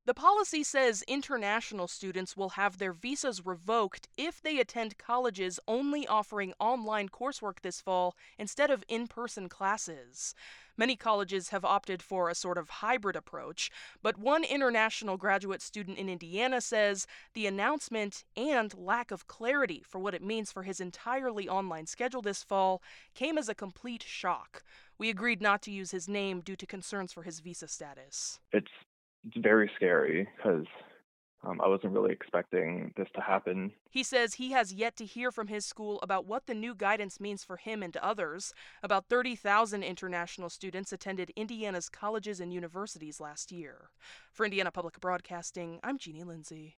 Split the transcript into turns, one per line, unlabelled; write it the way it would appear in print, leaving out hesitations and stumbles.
The policy says international students will have their visas revoked if they attend colleges only offering online coursework this fall instead of in person classes. Many colleges have opted for a sort of hybrid approach, but one international graduate student in Indiana says the announcement and lack of clarity for what it means for his entirely online schedule this fall came as a complete shock. We agreed not to use his name due to concerns for his visa status.
It's very scary because I wasn't really expecting this to happen.
He says he has yet to hear from his school about what the new guidance means for him and others. About 30,000 international students attended Indiana's colleges and universities last year. For Indiana Public Broadcasting, I'm Jeannie Lindsay.